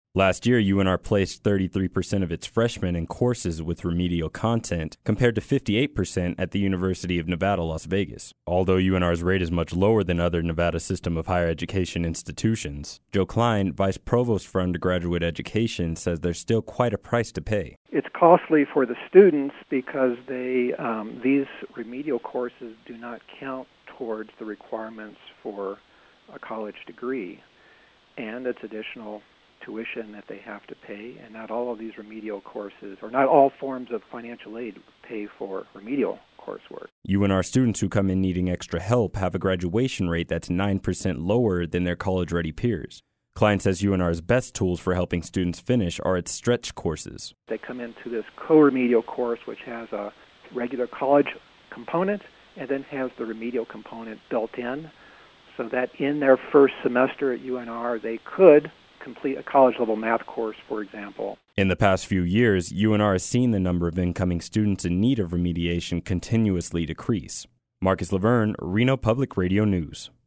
Last year, UNR placed 33% of its freshmen in courses with remedial content, compared to 58% at the University of Nevada, Las Vegas. Although UNR's rate is much lower than other Nevada system of higher education institutions, Joe Klein, Vice Provost for Undergraduate Education, says there's still quite a price to pay. It's costly for the students because these remedial courses do not count towards the requirements for a college degree, and it's additional tuition that they have to pay, and not all of these remedial courses, or not all forms of financial aid, pay for remedial coursework. UNR students who come in needing extra help have a graduation rate that's 9% lower than their college-ready peers. Klein says UNR's best tools for helping students finish are its stretch courses. They come into this co-remedial course, which has a regular college component and then has the remedial component built in, so that in their first semester at UNR, they could complete a college-level math course, for example. In the past few years, UNR has seen the number of incoming students in need of remediation continuously decrease. Marcus Laverne, Reno Public Radio News.